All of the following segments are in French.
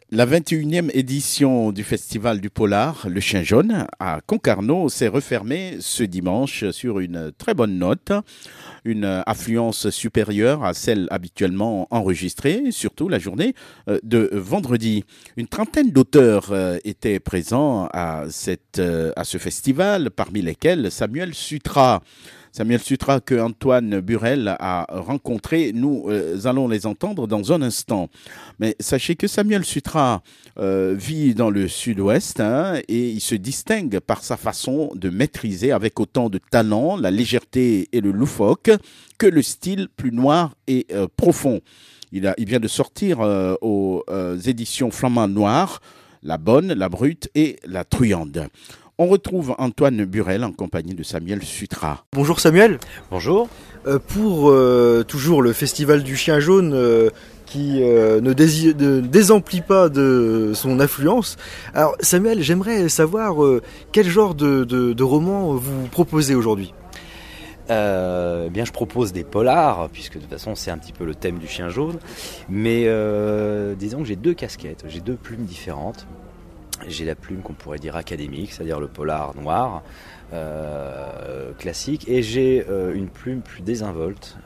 La 21e édition du Festival du Polar, le Chien Jaune, à Concarneau, s'est refermée ce dimanche sur une très bonne note, une affluence supérieure à celle habituellement enregistrée, surtout la journée de vendredi. Une trentaine d'auteurs étaient présents à ce festival, parmi lesquels Samuel Sutra. Samuel Sutra que Antoine Burel a rencontré. Nous allons les entendre dans un instant. Mais sachez que Samuel Sutra vit dans le sud-ouest et il se distingue par sa façon de maîtriser avec autant de talent la légèreté et le loufoque que le style plus noir et profond. Il vient de sortir aux éditions Flamand Noir, La Bonne, La Brute et La Truande. On retrouve Antoine Burel en compagnie de Samuel Sutra. Bonjour Samuel. Bonjour. Pour toujours le Festival du Chien Jaune qui ne désemplit pas de son affluence. Alors Samuel, j'aimerais savoir quel genre de roman vous proposez aujourd'hui. Bien, je propose des polars, puisque de toute façon c'est un petit peu le thème du Chien Jaune. Mais disons que j'ai deux casquettes, j'ai deux plumes différentes. J'ai la plume qu'on pourrait dire académique, c'est-à-dire le polar noir, classique, et j'ai une plume plus désinvolte,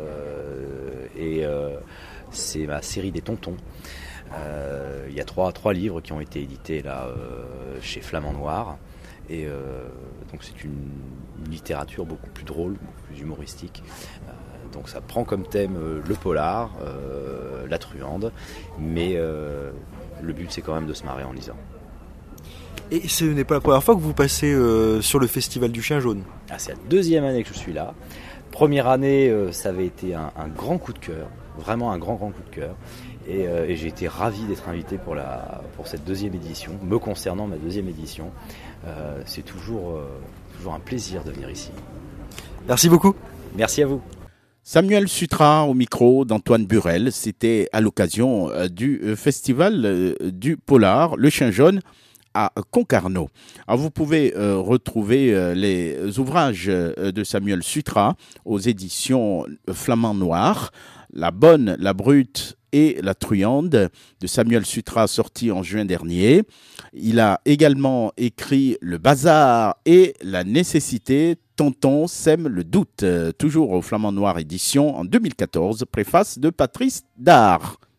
c'est ma série des Tontons. Il y a trois livres qui ont été édités là chez Flamand Noir, et donc c'est une littérature beaucoup plus drôle, beaucoup plus humoristique. Donc ça prend comme thème le polar, la truande, mais le but c'est quand même de se marrer en lisant. Et ce n'est pas la première fois que vous passez sur le Festival du Chien Jaune. C'est la deuxième année que je suis là. Première année, ça avait été un grand coup de cœur, vraiment un grand coup de cœur. Et j'ai été ravi d'être invité pour cette deuxième édition. Me concernant, ma deuxième édition, c'est toujours un plaisir de venir ici. Merci beaucoup. Merci à vous. Samuel Sutra au micro d'Antoine Burel. C'était à l'occasion du Festival du Polar, le Chien Jaune, à Concarneau. Alors vous pouvez retrouver les ouvrages de Samuel Sutra aux éditions Flamand Noir, La Bonne, La Brute et La Truande de Samuel Sutra, sorti en juin dernier. Il a également écrit Le Bazar et La Nécessité. Tonton sème le doute, toujours au Flamand Noir édition en 2014, préface de Patrice Dard.